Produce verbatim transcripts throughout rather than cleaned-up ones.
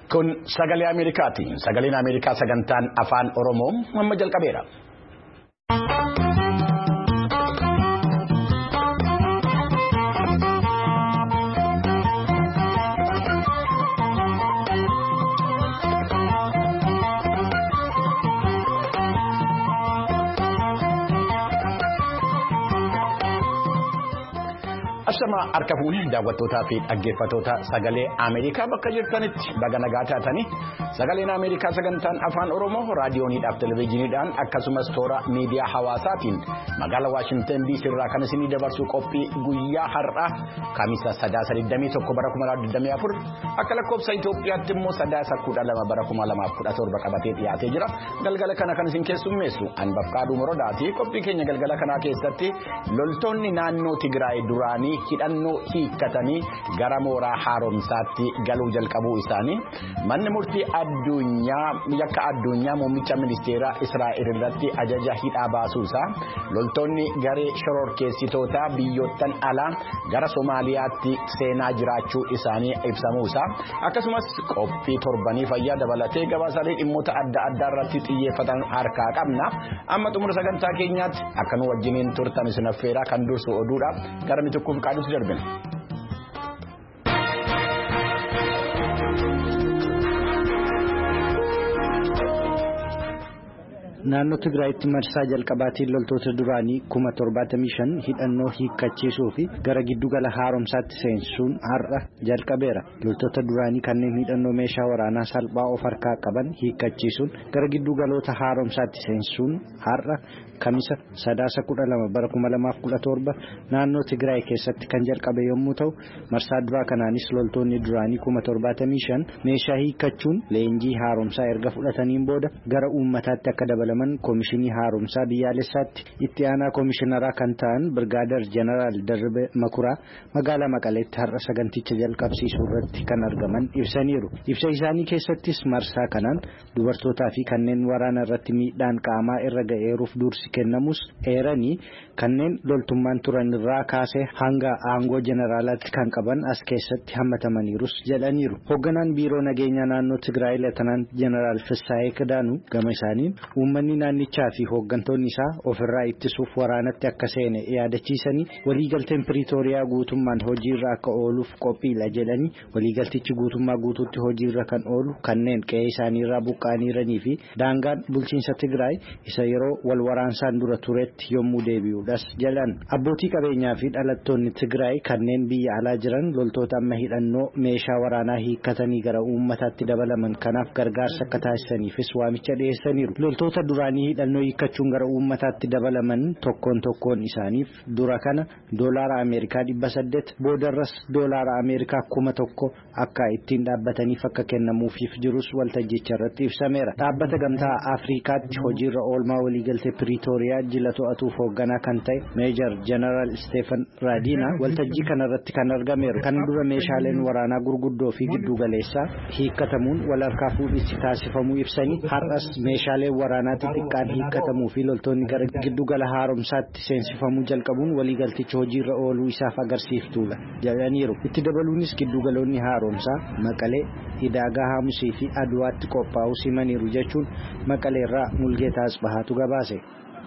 Kun sagalee Ameerikaati. Sagaleen Ameerikaa sagantaan afaan Oromoo amma jalqabeera. Ashamaa harka fuunee daawwattootaa fi dhaggeeffattoota sagalee Ameerikaa bakka jirtanitti baga nagaa taatanii sagaleen Ameerikaa sagantaan afaan Oromoo raadiyooniidhaaf televezyiiniidhaan akkasumas toora miidiyaa hawaasaatiin magaalaa Waashingtan D C irraa kan isinii dabarsu qophii guyyaa har'aa Kamiisa sadaasa digdamii tokko bara kuma lamaaf digdamii afur akka lakkoofsa Itoophiyaatti immoo sadaasa kudha lama bara kuma lamaaf kudha torba qabatee dhiyaatee jira. Galgala kana kan isin keessummeessu Anbafqaaduu Morodaati. Qophii keenya galgala kanaa keessatti loltoonni naannoo Tigraay duraanii hidhannoo hiikkatanii gara mooraa haaromsaatti galuu jalqabuu isaanii manni murtii addunyaa yakka addunyaa muummicha ministeeraa Israa'el irratti ajaja hidhaa baasuusaa loltoonni garee shororkeessitootaa biyyoottan alaa gara Somaaliyaatti seenaa jiraachuu isaanii ibsamuusaa akkasumas qophii torbanii fayyaa dabalatee gabaasaalee dhimmoota adda addaa irratti xiyyeeffatan harkaa qabna. Amma xumura sagantaa keenyaatti akka nu wajjiniin turtan isin affeeraa kan dursu oduudha gara mitukuuf qaadus darbina. Naannoo Tigraayitti marsaa jalqabaatiin loltoota duraanii kuma torbaatamii shan hidhannoo hiikkachiisuu fi gara giddugala haaromsaatti seensuun har'a jalqabeera. Loltoota duraanii kanneen hidhannoo meeshaa waraanaa salphaa of harkaa qaban hiikkachiisuun gara giddugaloota haaromsaatti seensuun har'a Kamiisa sadaasa kudha lama bara kuma lamaaf kudha torba naannoo Tigraay keessatti kan jalqabe yommuu ta'u marsaa duraa kanaanis loltoonni duraanii kuma torbaatamii shan meeshaa hiikkachuun leenjii haaromsaa erga fudhataniin booda gara uummataatti akka dabalaman Koomishinii Haaromsaa Biyyaalessaatti itti aanaa koomishinaraa kan ta'an Birgaader Jeneraal Darbe Makuraa magaalaa Maqaleetti har'a saganticha jalqabsiisuu irratti kan argaman ibsaniiru. Ibsa isaanii keessattis marsaa kanaan dubartootaa fi kanneen waraana irratti miidhaan qaamaa irra ga'eeruuf dursi kennamus eeranii kanneen loltummaan turan irraa kaasee hanga aangoo jeneraalaatti kan qaban as keessatti hammatamaniirus jedhaniiru. Hoogganaan biiroo nageenyaa naannoo Tigraay Leetanant Jeneraal Fissaayee Kidaanuu gama isaaniin uummanni naannichaa fi hooggantoonni isaa ofirraa ittisuuf waraanatti akka seene yaadachiisanii waliigalteen Piriitooriyaa guutummaan hojiirra akka ooluuf qophiidha jedhanii waliigaltichi guutummaa guutuutti hojiirra kan oolu kanneen qe'ee isaaniirraa buqqaaniiranii fi daangaan bulchiinsa Tigraay isa yeroo wal waraansaan dura turetti yommuu deebi'uudhas jedhan. Abbootii qabeenyaa fi dhalattoonni Tigraay kanneen biyya alaa jiran loltoota amma hidhannoo meeshaa waraanaa hiikkatanii gara uummataatti dabalaman kanaaf gargaarsa akka taasisaniifis waamicha dhiyeessaniiru. Loltoota duraanii hidhannoo hiikkachuun gara uummataatti dabalaman tokkoon tokkoon isaaniif dura kana doolaara Ameerikaa dhibba saddeet boodarras doolaara Ameerikaa kuma tokko akka ittiin dhaabbataniif akka kennamuufiif jirus waltajjicha irratti ibsameera. Dhaabbata gamtaa Afrikaatti hojiirra oolmaa waliigaltee Piriitooriyaa jila to'atuuf hoogganaa kan ta'e Meejar Jeneraal Steefan Raadiina waltajjii kanarratti kan argameeru. Kan dura meeshaaleen waraanaa gurguddoo fi giddugaleessaa hiikkatamuun wal harkaa fuudhinsi taasifamuu ibsanii har'as meeshaaleen waraanaa xixiqqaan hiikkatamuu fi loltoonni gara giddugala haaromsaatti seensifamuu jalqabuun waliigalticha hojiirra ooluu isaaf agarsiiftuudha jedhaniiru. Itti dabaluunis giddugaloonni haaromsaa Maqalee, Idaagaa, Haamusii fi Aduwaatti qophaa'uu simaniiru jechuun Maqaleerraa Mulgeetaa Asbahaatu gabaase.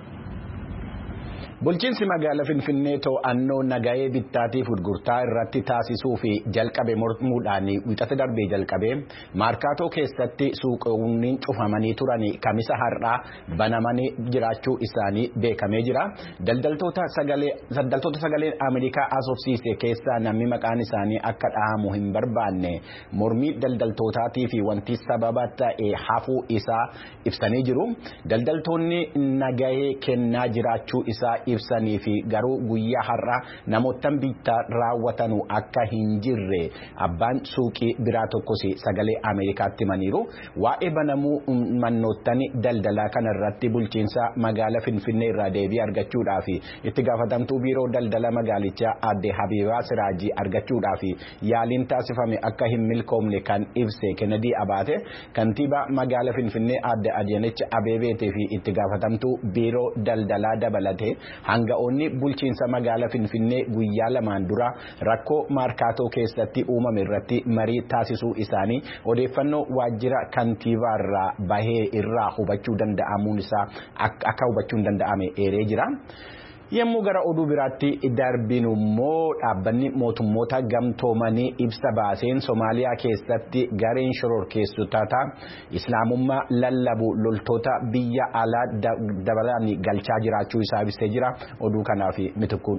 Bulchiinsi magaalaa Finfinnee to'annoo nagahee bittaatiif gurgurtaa irratti taasisuu fi jalqabe mormuudhaan wixata darbee jalqabee maarkaatoo keessatti suuqonni cufamanii turan kamisa har'aa banamanii jiraachuu isaanii beekamee jira. Daldaltoota sagaleen Ameerikaa asoofsiise keessaa namni maqaan isaanii akka dhahamu hin barbaanne mormii daldaltootaatii fi wanti sababa ta'e hafuu isaa ibsanii jiru. Daldaltoonni nagahee kennaa jiraachuu isaa ibsanii fi garuu guyyaa har'aa namootaan bittaa raawwatanu akka hin jirre abbaan suuqii biraa tokkos sagalee Ameerikaatti himaniiru. Waa'ee banamuu mannootaan daldalaa kanarratti bulchiinsa magaalaa Finfinnee irraa deebii argachuudhaaf itti gaafatamtuu biiroo daldala magaalichaa Aadde Habiibaa Siraajii argachuudhaaf yaaliin taasifame akka hin milkoomne kan ibse Kennedy Abaate kantiibaa magaalaa Finfinnee Aadde Adeenech Abeebeetii fi itti gaafatamtuu biiroo daldalaa dabalate Hanga'oonni bulchiinsa magaalaa Finfinnee guyyaa lamaan dura rakkoo maarkaatoo keessatti uumame irratti marii taasisuu isaanii odeeffannoo waajjira kantiibaarraa bahee irraa hubachuu danda'amuun isaa akka hubachuun danda'ame eeree jira. Yemmuu gara oduu biraatti darbinu immoo dhaabbanni mootummoota gamtoomanii ibsa baaseen Somaaliyaa keessatti gareen shororkeessitoota Islaamummaa lallabu loltoota biyya alaa dabalaan galchaa jiraachuu isaa ibsee jira. Oduu kanaaf mitukkuun.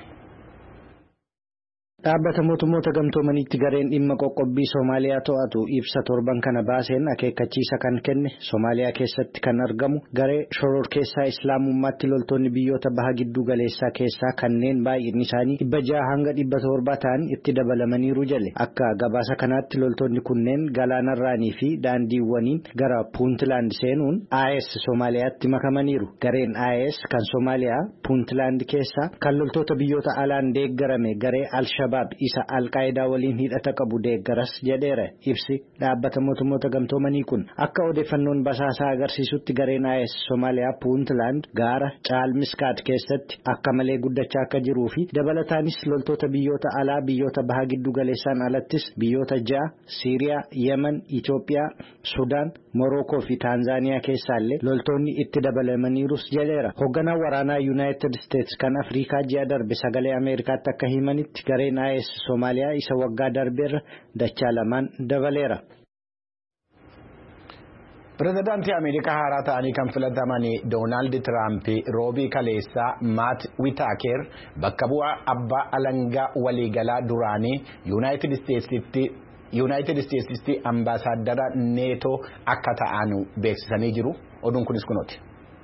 Dhaabbata mootummoota gamtoomaniitti gareen dhimma qoqqobbii Soomaaliyaa to'atu ibsa torban kana baaseen akeekkachiisa kan kenne Soomaaliyaa keessatti kan argamu garee shororkeessaa Islaamummaatti loltoonni biyyoota baha gidduu galeessaa keessaa kanneen baay'inni isaanii dhibba jaha hanga dhibba torba ta'an itti dabalamaniiru jale. Akka gabaasa kanaatti loltoonni kunneen galaanarraanii fi daandiiwwaniin gara Puuntland seenuun I S Soomaaliyaatti makamaniiru. Gareen I S kan Soomaaliyaa Puuntland keessaa kan loltoota biyyoota alaan deeggarame garee Al-Shabaab isa Al-Qaayidaa waliin hidhata qabu deeggaras jedheera. Ibsi dhaabbata mootummoota gamtoomanii kun akka odeeffannoon basaasaa agarsiisutti gareen I S Soomaaliyaa Puuntland gaara Caalmiskaad keessatti akka malee guddachaa akka jiruu fi dabalataanis loltoota biyyoota alaa biyyoota baha giddu galeessaan alattis biyyoota ja'a Siiriyaa, Yemen, Itoophiyaa, Sudaan, Morookoo fi Taanzaaniyaa keessaallee loltoonni itti dabalamaniirus jedheera. Hoogganaan waraanaa United States kan Afrikaa ji'a darbe sagalee Ameerikaatti akka himanitti gareen I S Soomaaliyaa isa waggaa darbeerra dachaa lamaan dabaleera. Pireezidaantii Ameerikaa haaraa ta'anii kan filataman Doonaald Tiraamp roobii kaleessaa Maat Whitaker bakka bu'aa abbaa alangaa waliigalaa duraanii Yuunaayitid Isteetsitti Yuunaayitid Isteetsitti ambaasaaddara neetoo akka ta'an beeksisanii jiru. Oduun kunis kunooti.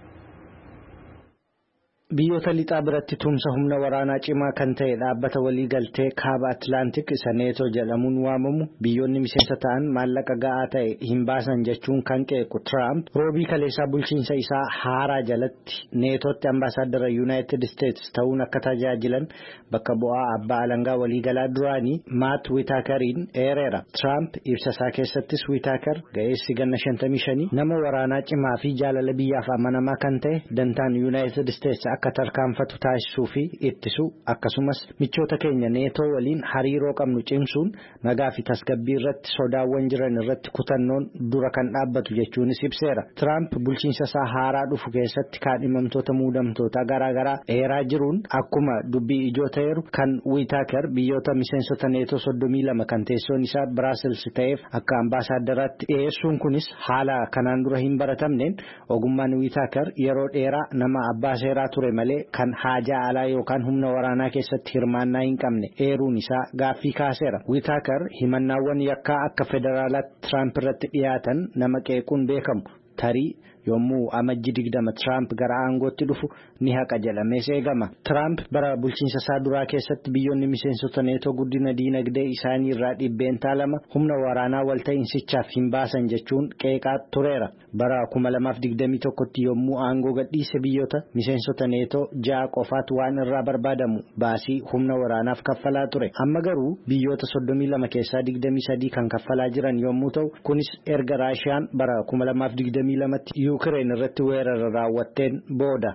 Biyyoota lixaa biratti tumsa humna waraanaa cimaa kan ta'e dhaabbata waliigaltee kaaba Atlaantik isa neetoo jedhamuun waamamu biyyoonni miseensa ta'an maallaqa ga'aa ta'e hin baasan jechuun kan qeequ Trump roobii kaleessaa bulchiinsa isaa haaraa jalatti neetootti ambaasaaddara United States ta'uun akka tajaajilan bakka bu'aa abbaa alangaa waliigalaa duraanii Maat Whitakeriin eereera. Trump ibsa isaa keessattis Whitaker ga'eessi ganna shantamii shanii nama waraanaa cimaa fi jaalala biyyaaf amanamaa kan ta'e dantaan United States akka tarkaanfatu taasisuu fi ittisu akkasumas michoota keenya neetoo waliin hariiroo qabnu cimsuun nagaa fi tasgabbii irratti sodaawwan jiran irratti kutannoon dura kan dhaabbatu jechuunis ibseera. Trump bulchiinsa isaa haaraa dhufu keessatti kaadhimamtoota muudamtoota garaagaraa eeraa jiruun akkuma dubbii ijoo ta'eeru kan Whitaker biyyoota miseensota neetoo soddomii lama kan teessoon isaa Biraasels ta'eef akka ambaasaaddaraatti dhiyeessuun kunis haala kanaan dura hin baratamneen ogummaan Whitaker yeroo dheeraa nama abbaa seeraa ture malee kan haajaa alaa yookaan humna waraanaa keessatti hirmaannaa hin qabne eeruun isaa gaaffii kaaseera. Whitaker himannaawwan yakkaa akka federaalaatti Trump irratti dhiyaatan nama qeequun beekamu. Tarii yommuu amajji digdama Trump gara aangootti dhufu ni haqa jedhamee eegama. Trump bara bulchiinsa isaa duraa keessatti biyyoonni miseensota neetoo guddina diinagdee isaanii irraa dhibbeentaa lama humna waraanaa walta'iinsichaaf hin baasan jechuun qeeqaa tureera. Bara kuma lamaaf digdamii tokkotti yommuu aangoo gadhiise biyyoota miseensota neetoo ja'a qofaatu waan irraa barbaadamu baasii humna waraanaaf kaffalaa ture. Amma garuu biyyoota soddomii lama keessaa digdamii sadii kan kaffalaa jiran yommuu ta'u kunis erga Raashiyaan bara kuma lamaaf digdamii lamatti Yuukireen irratti weerara raawwatteen booda.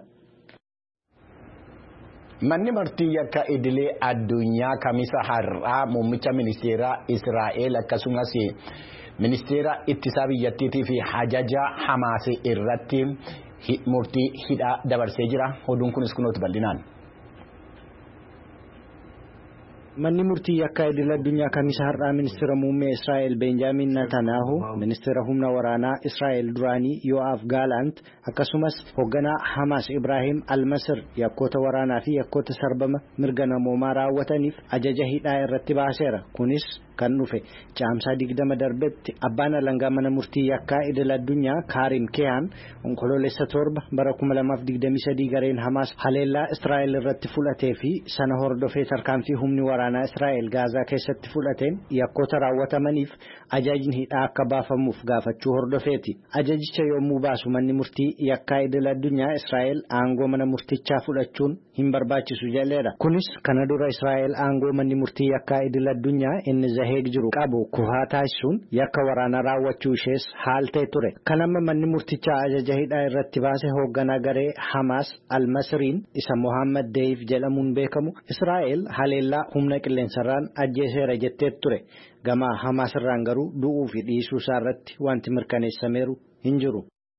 Manni murtii yakka idilee addunyaa kamisa har'aa muummicha ministeeraa Israa'el akkasumas ministeera ittisaa biyyattiitii fi hajaja Hamaas irratti murtii hidhaa dabarsee jira. Oduun kunis kunooti bal'inaan. Manni murtii yakka idil addunyaa kamisa har'aa ministeera muummee Israa'el Benjaamin Netanyahu, ministeera humna waraanaa Israa'el duraanii Yo'aaf Gaalant akkasumas hoogganaa Hamaas Ibrahim Al-Masir yakkoota waraanaa fi yakkoota sarbama mirga namoomaa raawwataniif ajaja hidhaa irratti baaseera. Kunis kan dhufe caamsaa digdama darbetti abbaan alangaa mana murtii yakkaa idil addunyaa Karim Khan onkoloolessa torba bara kuma lamaaf digdamii sadii gareen Hamaas haleellaa Israa'el irratti fudhatee fi sana hordofee tarkaanfii humni waraanaa Israa'el Gaazaa keessatti fudhateen yakkoota raawwatamaniif ajajni hidhaa akka baafamuuf gaafachuu hordofeeti. Ajajicha yommuu baasu manni murtii yakkaa idil addunyaa Israa'el aangoo mana murtichaa fudhachuun hin barbaachisu jedheera. Kunis kana dura Israa'el aangoo manni murtii yakkaa idil addunyaa inni Heeg jiru qabu kuhaa taasisuun yakka waraanaa raawwachuu ishees haaltee ture. Kan amma manni murtichaa ajaja hidhaa irratti baase hoogganaa garee Hamaas Al-Masriin isa Mohaammed Deif jedhamuun beekamu Israa'el haleellaa humna qilleensarraan ajjeeseera jettee ture. Gama Hamaas irraan garuu du'uu fi dhiisuu isaa irratti wanti mirkaneessameeru hin jiru.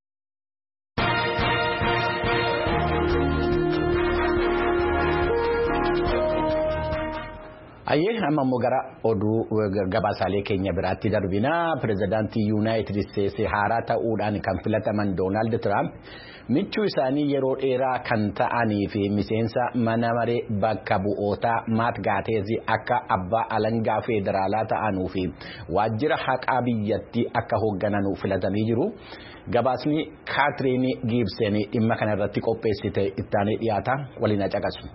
Ayyee amma immoo gara oduu gabaasaalee keenya biraatti darbinaa pirezidaantii Yuunaayitid Isteetsi haaraa ta'uudhaan kan filataman Doonaald Tiraamp michuu isaanii yeroo dheeraa kan ta'anii fi miseensa mana maree bakka bu'ootaa Maat Gaateezi akka abbaa alangaa federaalaa ta'anuu fi waajjira haqaa biyyattii akka hooggananu filatamanii jiru. Gabaasni Kaatiriin Giibsen dhimma kana irratti qopheessite ittaanee dhiyaata waliin caqasu.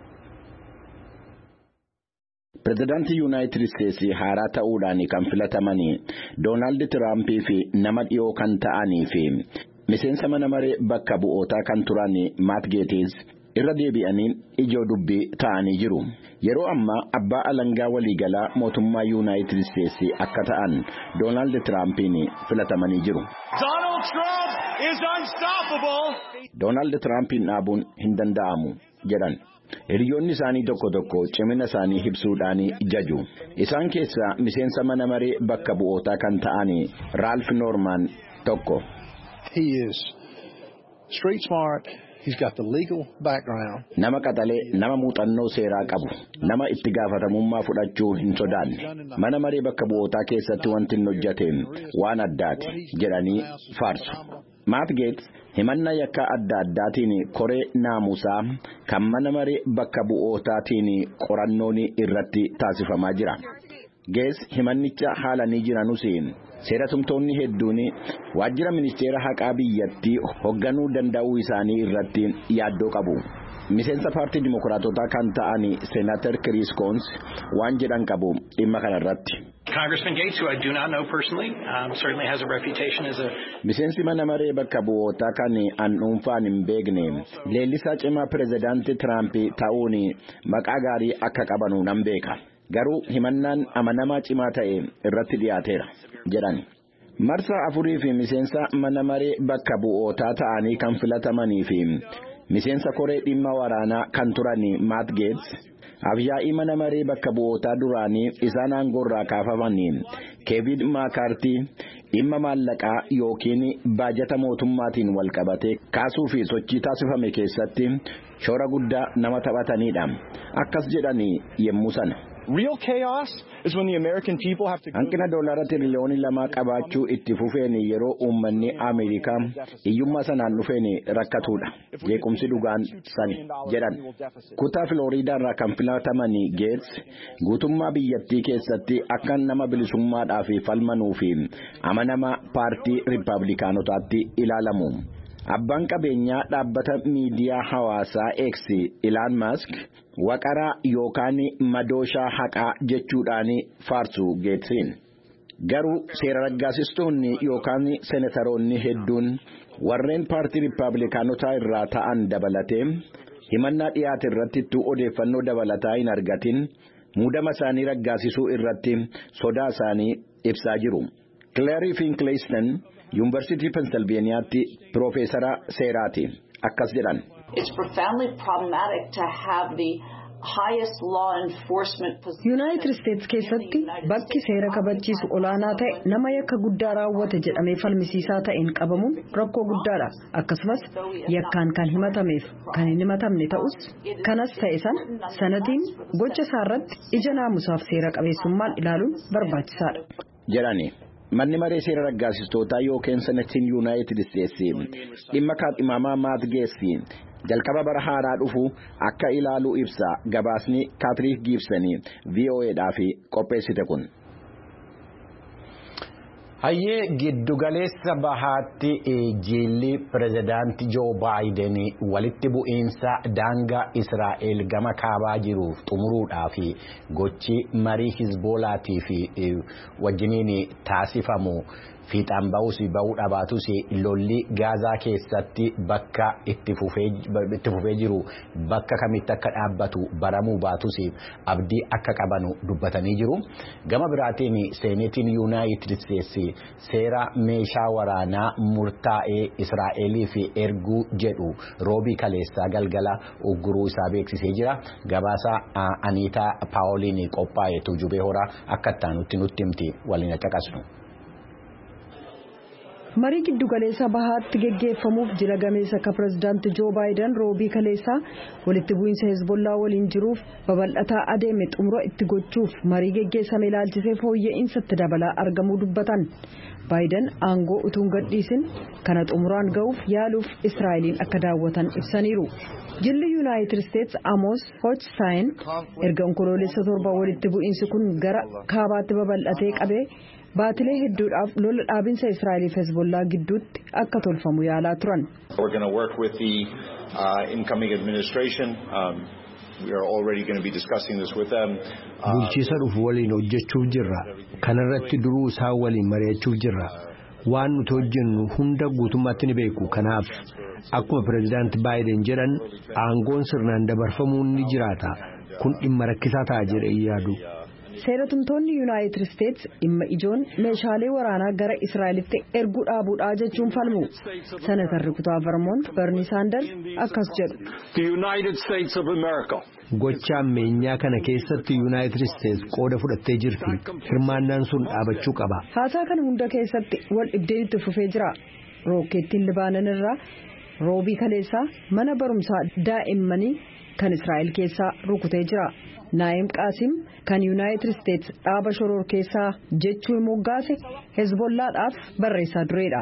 Pirezidaantii Yuunaayitid Isteetsi haaraa ta'uudhaan kan filatamanii Doonaald Tiraampii fi nama dhiyoo kan ta'anii fi miseensa mana maree bakka bu'ootaa kan turan Maat Geeteez irra deebi'anii ijoo dubbii ta'anii jiru. Yeroo ammaa abbaa alangaa waliigalaa mootummaa Yuunaayitid Isteetsi akka ta'an Doonaald Tiraampiin filatamanii jiru. Doonaald Tiraampiin dhaabuun hin danda'amu jedhan. Hiriyoonni isaanii tokko tokko cimina isaanii ibsuudhaan jaju. Isaan keessaa miseensa mana maree bakka bu'ootaa kan ta'an Ralph Norman tokko. He is street smart. He's got the legal background. Nama qaxalee nama muuxannoo seeraa qabu. Nama itti gaafatamummaa fudhachuu hin sodaanne. Mana maree bakka bu'ootaa keessatti wanti hin hojjeteen waan addaati jedhanii faarsu. Maat Geets himannaa yakka adda addaatiin koree naamusaa kan mana maree bakka bu'ootaatiin qorannoon irratti taasifamaa jira. Geets himannicha haala ni jiranuus seera tumtoonni hedduun waajjira ministeera haqaa biyyattii hoogganuu danda'uu isaanii irratti yaaddoo qabu. Miseensa paartii Dimookiraatotaa kan ta'an Senator Chris Coons waan jedhan qabu dhimma kana irratti. Congressman Gates, who I do not know personally, um, certainly has a reputation as a... Miseensi mana maree bakka bu'ootaa kan an dhuunfaan hin beekne leellisaa cimaa pirezidaantii Tiraamp ta'uun maqaa gaarii akka qabanu nan beeka. Garuu himannaan amanamaa cimaa ta'e irratti dhiyaateera jedhan. Marsaa afurii fi miseensa mana maree bakka bu'ootaa ta'anii kan filatamanii fi miseensa koree dhimma waraanaa kan turani Maat Geets Afyaa'ii mana maree bakka bu'ootaa duraanii isaan aangoorraa kaafamanii Kevin McCarthy dhimma maallaqaa yookiin baajata mootummaatiin wal qabate kaasuu fi sochii taasifame keessatti shoora guddaa nama taphatanidha. Akkas jedhanii yemmuu sana. Real chaos is when the American people have to go. Hanqina doolaara tiriliyoonii lama qabaachuu itti fufeen yeroo uummanni Ameerikaa hiyyummaa sanaan dhufeen rakkatudha. Jeequmsi dhugaan sani jedhan. Kutaa Filooriidaa irraa kan filataman Geets guutummaa biyyattii keessatti akka nama bilisummaadhaaf falmanuu fi amanamaa paartii Riippaabilikaanotaatti ilaalamu. Abbaan qabeenyaa dhaabbata miidiyaa hawaasaa X Elon Musk waqaraa yookaan madooshaa haqaa jechuudhaan faarsu Geetsiin. Garuu seera raggaasistoonni yookaan senataroonni hedduun warreen paartii Riippaabilikaanotaa irraa ta'an dabalatee himannaa dhiyaate irratti odeeffannoo dabalataa hin argatin muudama isaanii raggaasisuu irratti sodaa isaanii ibsaa jiru. Clary Finkelstein University Pennsylvaniaatti Profeesara seeraati akkas jedhan. It's profoundly problematic to have the highest law enforcement position. United States keessatti bakki seera kabachiisu olaanaa ta'e nama yakka guddaa raawwate jedhamee falmisiisaa ta'een qabamuun rakkoo guddaadha. Akkasumas yakkaan kan himatameef kan hin himatamne ta'us kanas ta'e sana sanatiin gocha isaa irratti ija naamusaaf seera qabeessummaan ilaaluun barbaachisaadha jedhani. Manni maree seera raggaasistootaa yookiin senatiin Yuunaayitid Isteetsi dhimma kaadhimamaa Maat Geets jalqaba bara haaraa dhufu akka ilaaluu ibsa gabaasni Kaatiriin Giibsen V O Aadhaaf qopheessite kun. Hayyee giddugaleessa bahaatti jilli pirezidaantii Joo Baayiden walitti bu'iinsa daangaa Israa'el gama kaabaa jiruuf xumuruudhaaf gochi marii Hizboolaatii fi wajjiniin taasifamu fiixaan ba'uus ba'uu dhabaatus lolli gaazaa keessatti bakka itti fufee jiru bakka kamitti akka dhaabbatu baramuu baatus abdii akka qabanu dubbatanii jiru. Gama biraatiin seenetiin yuunaayitid isteetsi seera meeshaa waraanaa murtaa'ee Israa'eliif erguu jedhu roobii kaleessaa galgala ugguruu isaa beeksisee jira. Gabaasa Aniitaa Paawoliin qophaa'e Tuujubee Horaa akka itti nutti himti waliin caqasnu. Marii giddugaleessa bahaatti geggeeffamuuf jila gameessa ka pirezidaantii Joo Baayiden roobii kaleessaa walitti bu'iinsa Hezbollaa waliin jiruuf babal'ataa adeeme xumura itti gochuuf marii geggeessame ilaalchisee fooyya'insa itti dabalaa argamuu dubbatan. Baayiden aangoo utuun gadhiisin kana xumuraan ga'uuf yaaluuf Israa'eliin akka daawwatan ibsaniiru. Jilli Yuunaayitid Isteetsi Amos Hochstein erga onkoloolessa torba walitti bu'iinsi kun gara kaabaatti babal'atee qabee baatilee hedduudhaaf lola dhaabinsa Israa'eliif Hezbollaa gidduutti akka tolfamu yaalaa turan. We're going to work with the uh, incoming administration. Um, we are already going to be discussing this with them. Bulchiisa dhufu waliin hojjechuuf jirra. Kanarratti duruu isaa waliin mari'achuuf jirra. Waan nuti hojjennu hunda guutummaatti ni beeku. Kanaaf akkuma pirezidaantii Baayiden jedhan aangoon sirnaan dabarfamuun ni jiraata. Kun dhimma rakkisaa ta'a jedhee yaadu. Seeratumtoonni Yuunaayitid Isteetsi dhimma ijoon meeshaalee waraanaa gara Israa'elitti erguu dhaabuudhaa jechuun falmu. Senatarri kutaa Vermont Bernie Sanders akkas jedhu. Gocha ammeenyaa kana keessatti Yuunaayitid Isteetsi qooda fudhattee jirti. Hirmaannaan sun dhaabachuu qaba. Haasaa kana hunda keessatti wal dhibdeen itti fufee jira. Rookeettiin Libaanan irraa roobii kaleessaa mana barumsaa daa'immanii kan Israa'el keessaa rukutee jira. Naa'im Qaasim kan Yuunaayitid Isteetsi dhaaba shoror keessaa jechuun moggaase Hezbollaadhaaf barreessaa dureedha.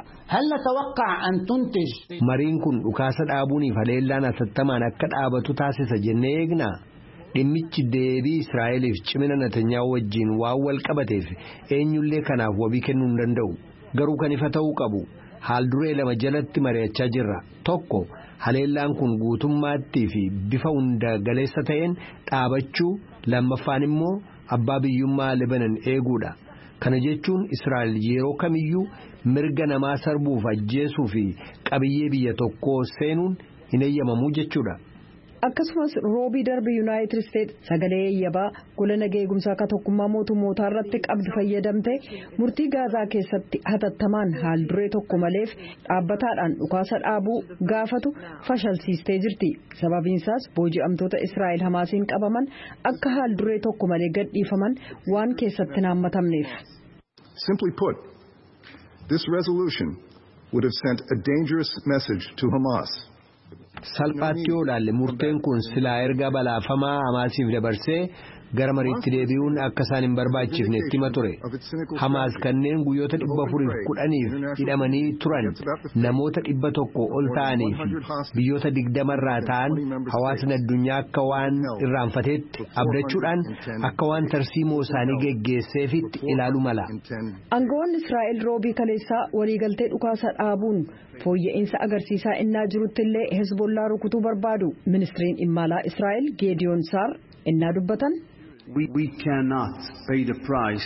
Mariin kun dhukaasa dhaabuuniif haleellaan atattamaan akka dhaabatu taasisa jennee eegnaa. Dhimmichi deebii Israa'eliif cimina Netanyaahuu wajjin waan wal qabateef eenyullee kanaaf wabii kennuu hin danda'u. Garuu kan ifa ta'uu qabu haal duree lama jalatti mari'achaa jirra. Tokko haleellaan kun guutummaatti fi bifa hunda galeessa ta'een dhaabachuu, lammaffaan immoo abbaa biyyummaa Libanon eeguudha. Kana jechuun Israa'el yeroo kamiyyuu mirga namaa sarbuuf ajjeesuu fi qabiyyee biyya tokkoo seenuun hin eeyyamamu jechuudha. Akkasumas roobii darbe Yuunaayitid Isteetsi sagalee eeyyabaa gola nageenya eegumsaa ka tokkummaa mootummootaa irratti qabdu fayyadamte murtii gaazaa keessatti hatattamaan haal duree tokko maleef dhaabbataadhaan dhukaasa dhaabuu gaafatu fashalsiistee jirti. Sababiinsaas booji'amtoota Israa'el Hamaasiin qabaman akka haal duree tokko malee gadhiifaman waan keessatti naammatamneef. Simply put, this resolution would have sent a dangerous message to Hamas. Salphaatti yoo ilaalle murteen kun silaa erga balaafamaa Hamaasiif dabarsee gara mariitti deebi'uun akka isaan hin barbaachifne itti hima ture. Hamaas kanneen guyyoota dhibba afuriif kudhaniif hidhamanii turan namoota dhibba tokko ol ta'anii fi biyyoota digdamarraa ta'an hawaasni addunyaa akka waan irraanfateetti abdachuudhaan akka waan tarsiimoo isaanii geggeesseefitti ilaalu mala. Aangawoonni Israa'el roobii kaleessaa waliigaltee dhukaasa dhaabuun fooyya'insa agarsiisaa innaa jirutti illee Hezbollaa rukutuu barbaadu. Ministiriin dhimma alaa Israa'el Geediyoon Saar innaa dubbatan. We, we cannot pay the price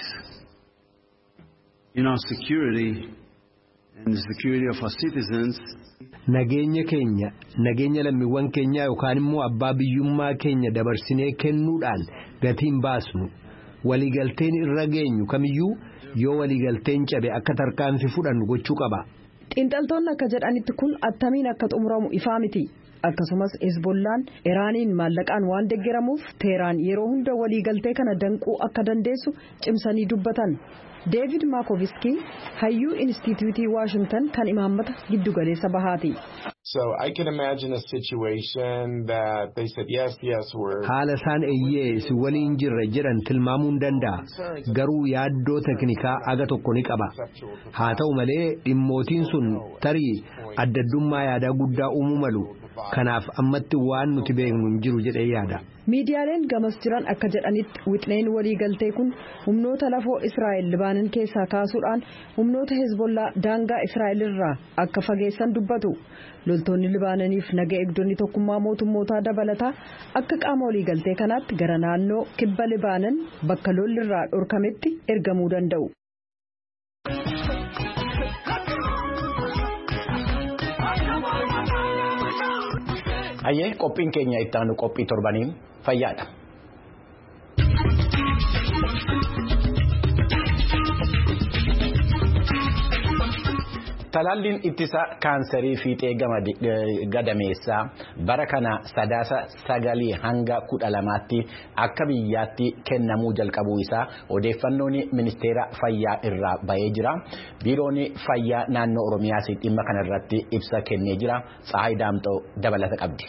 in our security and the security of our citizens. Nageenya keenya, nageenya lammiiwwan keenya yookaan immoo abbaa biyyummaa keenya dabarsinee kennuudhaan gatiin baasnu. Waliigalteen irra geenyu kamiyyuu yoo waliigalteen cabe akka tarkaanfii fudhannu gochuu qaba. Xiinxaltoonni akka jedhanitti kun attamiin akka xumuramu ifaa miti. Akkasumas Hezbollaan Iraaniin maallaqaan waan deeggaramuuf Teheraan yeroo hunda waliigaltee kana danquu akka dandeessu cimsanii dubbatan. David Makoviski hayyuu Instituutii Washington kan imaammata giddugaleessa bahaati. So I can imagine a situation that they said yes yes we're haala isaan eeyyee si waliin jirra jedhan tilmaamuu hin danda'a. Garuu yaaddoo teknikaa aga tokko ni qaba. Haa ta'u malee dhimmootiin sun tarii addaddummaa yaadaa guddaa uumuu malu. Kanaaf ammatti waan nuti beeknu hin jiru jedhee yaada. Miidiyaaleen gamas jiran akka jedhanitti wixneen waliigaltee kun humnoota lafoo Israa'el Libaanan keessaa kaasuudhaan humnoota Hezbollaa daangaa Israa'el irraa akka fageessan dubbatu. Loltoonni Libaananiif naga eegdonni tokkummaa mootummootaa dabalataa akka qaama waliigaltee kanaatti gara naannoo kibba Libaanan bakka lolli irraa dhorkametti ergamuu danda'u. Hayyee qophiin keenya itti aanu qophii torbaniin fayyaadha. Talaalliin ittisa kaanserii fiixee gadameessaa bara kana sadaasa sagalii hanga kudha lamaatti akka biyyaatti kennamuu jalqabuu isaa odeeffannoon ministeera fayyaa irraa bahee jira. Biiroon fayyaa naannoo Oromiyaas dhimma kanarratti ibsa kennee jira. Tsahaay Daamxoo dabalata qabdi.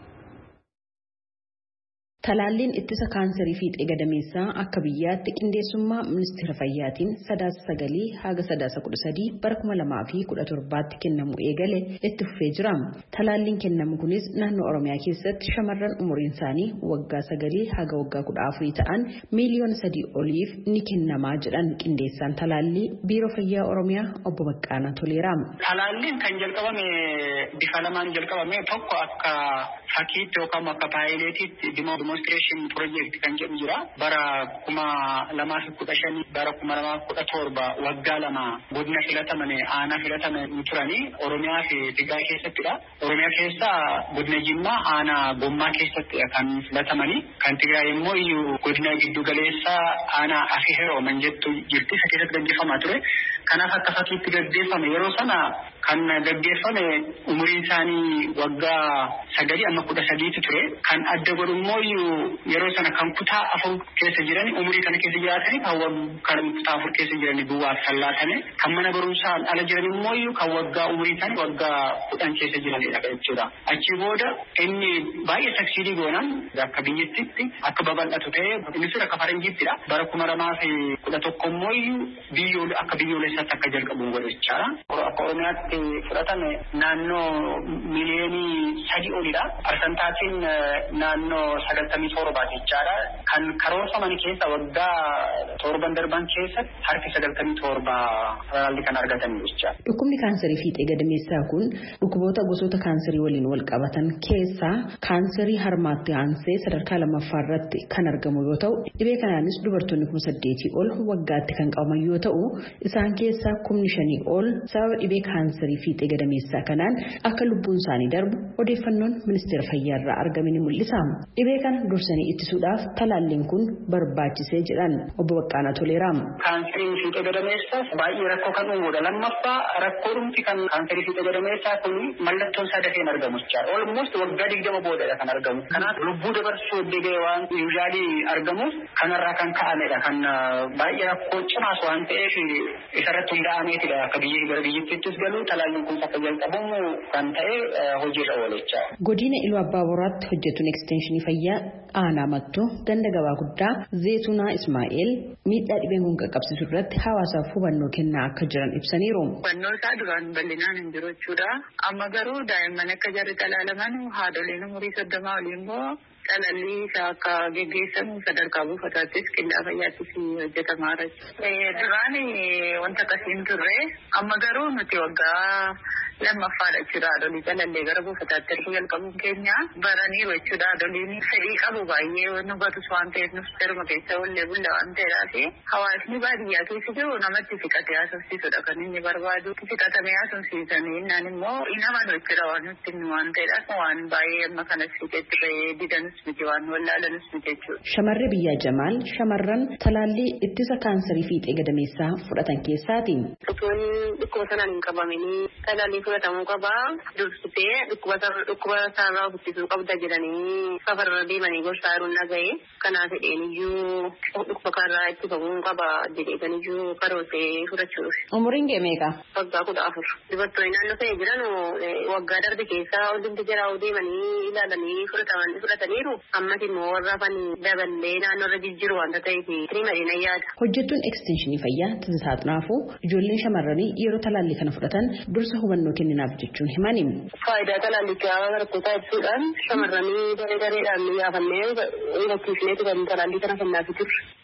Talaalliin ittisa kaanserii fiixee gadameessaa akka biyyaatti qindeessummaa ministeera fayyaatiin sadaasa sagalii haga sadaasa kudha sadii bara kuma lamaa fi kudha torbaatti kennamu eegale itti fufee jira. Talaalliin kennamu kunis naannoo Oromiyaa keessatti shamarran umuriin isaanii waggaa sagalii haga waggaa kudha afurii ta'an miiliyoona sadii oliif ni kennamaa jedhan qindeessaan talaallii biiroo fayyaa Oromiyaa obbo Baqqaanaa Toleeraa. Talaalliin kan jalqabame bifa lamaan jalqabame tokko akka fakkiitti yookaan akka paayileetiitti demonstration project kan jedhu jira. Bara kuma lamaa fi kudha shanii bara kuma lamaa fi kudha torba waggaa lama godina filatamanii aanaa filatamanii turanii Oromiyaa fi Tigraay keessattidha. Oromiyaa keessa godina Jimmaa aanaa Gommaa keessatti kan filatamanii kan Tigraay immoo iyyuu godina giddu galeessaa aanaa Afeerooman jettu jirti isa keessatti gaggeeffamaa ture. Kanaaf akka fakkiitti gaggeeffame yeroo sana kan gaggeeffame umuriin isaanii waggaa sagalii amma kudha sadiitti ture. Kan adda godhu immoo yeroo sana kan kutaa afur keessa jiran umurii kana keessa jiraatanii kan kutaa afur keessa jiran duwwaaf sallaatame kan mana barumsaan ala jiran immoo kan waggaa umurii isaanii waggaa kudhan keessa jiranidha jechuudha. Achi booda inni baay'ee saksiidii goonaan akka biyyattitti akka babal'atu ta'ee innis akka faranjiittidha. Bara kuma lamaa fi kudha tokko immoo biyyoo akka biyyoolessaatti akka jalqabu godhachaadha. Akka Oromiyaatti fudhatame naannoo miliyoonii sadii olidha. Persentaatiin naannoo sagaltamii torbaati jechaadha. Kan karoorfaman keessa waggaa torban darban keessa harki sagaltamii torba talaalli kan argatan jechaadha. Dhukkubni kaanserii fiixee gadameessaa kun dhukkuboota gosoota kaanserii waliin wal qabatan keessaa kaanserii harmaatti aansee sadarkaa lammaffaa irratti kan argamu yoo ta'u dhibee kanaanis dubartoonni kuma saddeetii ol waggaatti kan qabaman yoo ta'u isaan keessaa kumni shanii ol sababa dhibee kaanserii fiixee gadameessaa kanaan akka lubbuun isaanii darbu odeeffannoon ministeera fayyaa irraa argame ni mul'isa. Dhibee kana dursanii ittisuudhaaf talaalliin kun barbaachisee jedhan obbo Baqqaanaa Toleeraa. Kaanseriin fiixee gadameessaas baay'ee rakkoo kan uumudha. Lammaffaa rakkoo dhumti kan kaanserii fiixee gadameessaa kun mallattoon isaa dafee hin argamu jechaadha. Olmost waggaa digdama boodadha kan argamu. Kanaaf lubbuu dabarsuu deegee waan yuuzaalii argamuuf kanarraa kan ka'amedha. Kan baay'ee rakkoo cimaas waan ta'eef isarratti hundaa'ameetidha. Akka biyyi gara biyyattiittis galu talaalliin kun akka jalqabamu kan ta'e hojiirra oolchaa. Godina Iluu Abbaa Boraatti hojjetuun ekstenshinii fayyaa aanaa mattuu ganda gabaa guddaa Zeetunaa Ismaa'eel miidhaa dhibeen kun qaqqabsiisu irratti hawaasaaf hubannoo kennaa akka jiran ibsaniiru. Hubannoo isaa duraan bal'inaan hin jiru jechuudha. Amma garuu daa'imman akka jarri talaalaman haadholiin umurii soddomaa olii immoo talaalli isaa akka geggeessamu sadarkaa buufataattis qindaa fayyaattis hojjetamaa jira. Duraan wanta akkasii hin turre amma garuu nuti waggaa lammaffaadha jechuudha. Haadholii talaallee gara buufataatti erga jalqabuun keenya baraniiru jechuudha. Haadholiin fedhii qabu baay'ee nu batus waan ta'eef nuuf terma keessa ollee bulla waan ta'eedhaaf hawaasni baadiyyaa keessa jiru namatti siqatee haasofsiisudha kan inni barbaadu. Siqatamee haasofsiisanii innaan immoo hin amanu jechuudha waan nutti hin waan ta'eedhaaf waan baay'ee amma kanas siqetti ba'ee didanus miti waan wallaalanus miti jechuudha. Shamarree Biyyaa Jamaal shamarran talaallii ittisa kaanserii fiixee gadameessaa fudhatan keessaati. Dhukkuboonni dhukkuba sanaan hin qabamanii talaallii fudhatamuu qaba. Dursitee dhukkuba dhukkuba isaarraa ittisuu qabda jedhanii safarra deemanii gorsaa jiruun dhaga'e. Kanaaf jedheen iyyuu dhukkuba kanarraa ittifamuu qaba jedheetan iyyuu karoortee fudhachuuf. Umuriin kee meeqa? Waggaa kudha afur. Dubartoonni naannoo ta'e jiran waggaa darbe keessaa hundumti jara deemanii ilaalanii fudhataman fudhataniiru. Ammas immoo warra afaan daballee naannoorra jijjiiru wanta ta'eef tirii madiina yaada. Hojjettuun ekstenshinii fayyaa Tizitaa Xinaafuu ijoolleen shamarranii yeroo talaallii kana fudhatan dursa hubannoo kenninaaf jechuun himani. Faayidaa talaallichaa barattootaa ibsuudhaan shamarranii daree dareedhaan yaafannee hubachiisneetu kan talaallii kana kennaafii turre.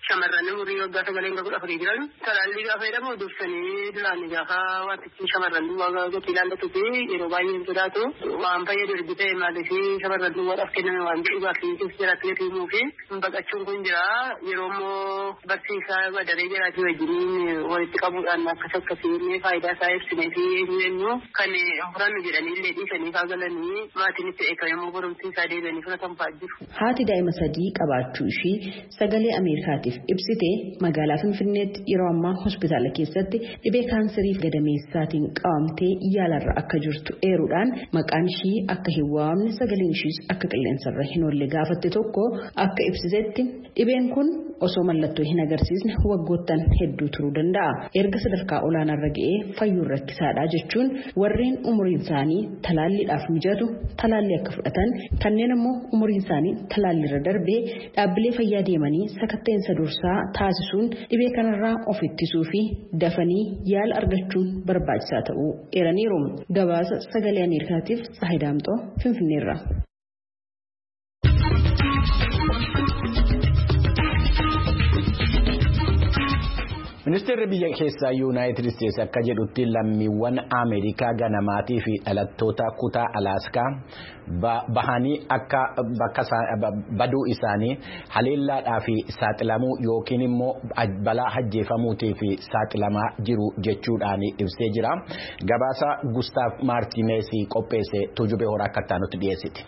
shamarran umurii waggaa sagaleen gagudha afurii jiran talaallii gaafa jedhamu dursanii duraanii gaafa wantichi shamarran duwwaa gatii ilaallatu fi yeroo baay'ee hin sodaatu waan fayyadu ergi ta'e maaliif shamarran duwwaadhaaf kenname waan jedhu gaaffii keessa jiraatti gatii fi baqachuun kun jira yeroo immoo barsiisaa badaree jiraatii wajjiniin walitti qabuudhaan akkas akkasiin faayidaa isaa ibsinee fi eenyu kan furannu jedhanii illee dhiisanii faagalanii maatiin itti eegamuu barumsi isaa deebi'anii fudhatan fa'aa jiru. Haati daa'ima sadii qabaachuu ishii sagalee Ameerikaatiif ibsite magaalaa Finfinneetti yeroo ammaa hospitaala keessatti dhibee kaanseriif gadameessaatiin qabamtee yaalarra akka jirtu eeruudhaan maqaan ishii akka hin waamne sagaleen ishiis akka qilleensarra hin oolle gaafatte tokko akka ibsitetti dhibeen kun osoo mallattoo hin agarsiisne waggoottan hedduu turuu danda'a. Erga sadarkaa olaanaarra ga'ee fayyuun rakkisaadha jechuun warreen umuriin isaanii talaalliidhaaf mijatu talaalli akka fudhatan kanneen immoo umuriin isaanii talaalliirra darbee dhaabbilee fayyaa deemanii sakatteensa dursaa taasisuun dhibee kanarraa of ittisuu fi dafanii yaala argachuun barbaachisaa ta'uu eeraniiru. Gabaasa sagalee Ameerikaatiif Saahidaamxoo Finfinneerra. Ministeerri biyya keessaa Yuunaayitid Isteetsi akka jedhutti lammiiwwan Ameerikaa ganamaatii fi dhalattoota kutaa Alaaskaa bahanii akka bakka baduu isaanii haleellaadhaa fi saaxilamuu yookiin immoo balaa ajjeefamuutii fi saaxilamaa jiru jechuudhaan ibsee jira. Gabaasa Gustaaf Maartiineesii qopheesse Tuujubee Horaa akka taanutti dhiyeessiti.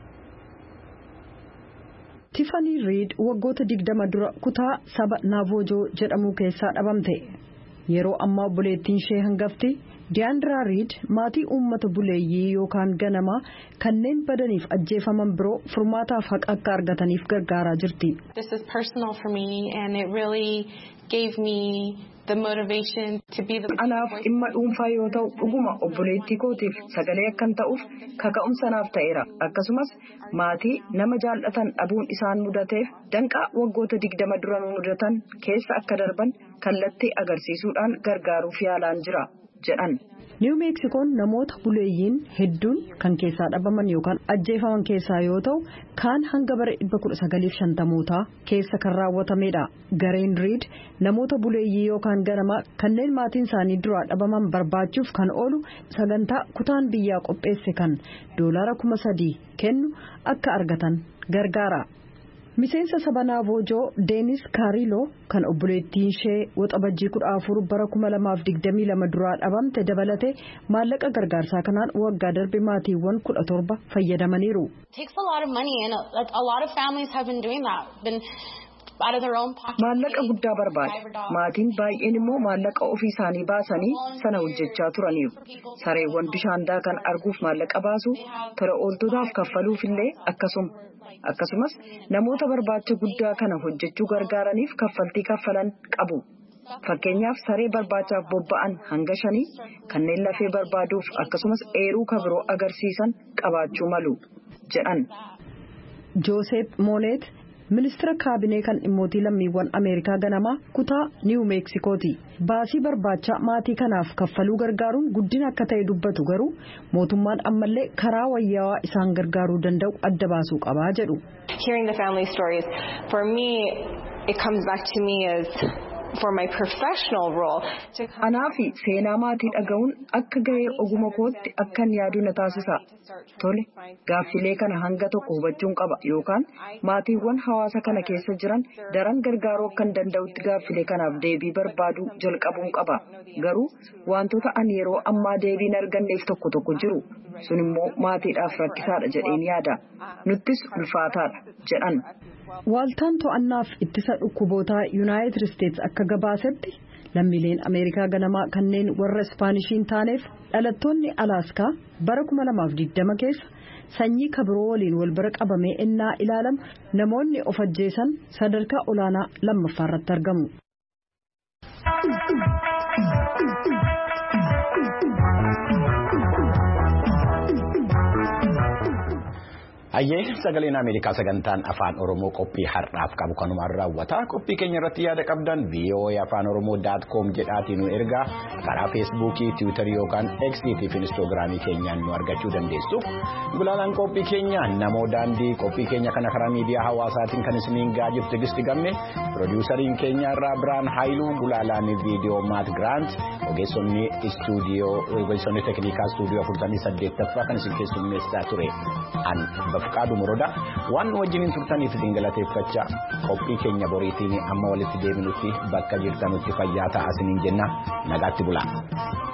Tiffany Reed waggoota digdama dura kutaa saba Navajo jedhamu keessaa dhabamte. Yeroo ammaa obboleettiin ishee hangafti Diandra Reed maatii uummata buleeyyii yookaan ganamaa kanneen badaniif ajjeefaman biroo furmaataaf haqa akka argataniif gargaaraa jirti. This is personal for me and it really gave me the motivation to be the Anaaf dhimma dhuunfaa yoo ta'u dhuguma obboleettii kootiif sagalee akkan ta'uuf kaka'umsa naaf ta'eera. Akkasumas maatii nama jaallatan dhabuun isaan mudateef danqaa waggoota digdama dura mudatan keessa akka darban kallattii agarsiisuudhaan gargaaruuf yaalaan jira jedhan. Niw Meeksikoon namoota buleeyyiin hedduun kan keessaa dhabaman yookaan ajjeefaman keessaa yoo ta'u kaan hanga bara dhibba kudha sagaliif shantamootaa keessa kan raawwatamedha. Gareen Reed namoota buleeyyii yookaan ganamaa kanneen maatiin isaanii duraa dhabaman barbaachuuf kan oolu sagantaa kutaan biyyaa qopheesse kan doolaara kuma sadii kennu akka argatan gargaara. Miseensa saba Navajo Deenis Kaarilo kan obboleettiin ishee waxabajjii kudha afur bara kuma lamaaf digdamii lama duraa dhabamte dabalate maallaqa gargaarsaa kanaan waggaa darbe maatiiwwan kudha torba fayyadamaniiru. Maallaqa guddaa barbaada. Maatiin baay'een immoo maallaqa ofii isaanii baasanii sana hojjechaa turaniiru. Sareewwan bishaan daakan arguuf maallaqa baasu, tola ooltotaaf kaffaluuf illee akkasuma. Akkasumas namoota barbaacha guddaa kana hojjechuu gargaaraniif kaffaltii kaffalan qabu. Fakkeenyaaf saree barbaachaaf bobba'an hanga shanii kanneen lafee barbaaduuf akkasumas eeruu kabiroo agarsiisan qabaachuu malu jedhan. Jooseef Moonet ministeera kaabinee kan dhimmootii lammiiwwan Ameerikaa ganamaa kutaa Niw Meeksikooti. Baasii barbaacha maatii kanaaf kaffaluu gargaaruun guddina akka ta'e dubbatu garuu mootummaan ammallee karaa wayyaawaa isaan gargaaruu danda'u adda baasuu qabaa jedhu. Hearing the family stories, for me, it comes back to me as for my professional role. Anaafi seenaa maatii dhaga'uun akka gahee oguma kootti akkan yaaduu na taasisa. Tole gaaffilee kana hanga tokko hubachuun qaba yookaan maatiiwwan hawaasa kana keessa jiran daran gargaaruu akkan danda'utti gaaffilee kanaaf deebii barbaaduu jalqabuun qaba. Garuu wantoota ani yeroo ammaa deebiin arganneef tokko tokko jiru. Sun immoo maatiidhaaf rakkisaadha jedheen yaada. Nuttis ulfaataadha jedhan. Waaltaan to'annaaf ittisa dhukkubootaa Yuunaayitid Isteetsi akka gabaasetti lammiileen Ameerikaa ganamaa kanneen warra Ispaanishiin taaneef dhalattoonni Alaaskaa bara kuma lamaaf digdama keessa sanyii kabiroo waliin wal bira qabamee ennaa ilaalamu namoonni of ajjeesan sadarkaa olaanaa lammaffaarratti argamu. Hayyee sagaleen Ameerikaa sagantaan afaan Oromoo qophii har'aaf qabu kanumaan raawwata. Qophii keenya irratti yaada qabdan v o a afaan oromoo dot com jedhaatiin nu ergaa karaa feesbuukii, tiwiitarii yookaan eksii fi inistoogiraamii keenyaan nu argachuu dandeessu. Gulaalaan qophii keenya namoo daandii qophii keenya kana karaa miidiyaa hawaasaatiin kan isiniin gaajif tigisti gamme piroodyuusariin keenya irraa Biraan Haayiluu gulaalaan viidiyoo Maat Giraant ogeessonni istuudiyoo ogeessonni teeknikaa istuudiyoo afurtamii saddeettaffaa kan isin keessummeessaa ture. Bafqaaduu Morodaa waan wajjiniin turtaniif isin galateeffachaa qophii keenya boriitiin amma walitti deebinutti bakka jirtanutti fayyaa ta'aa isiniin jenna nagaatti bulaa.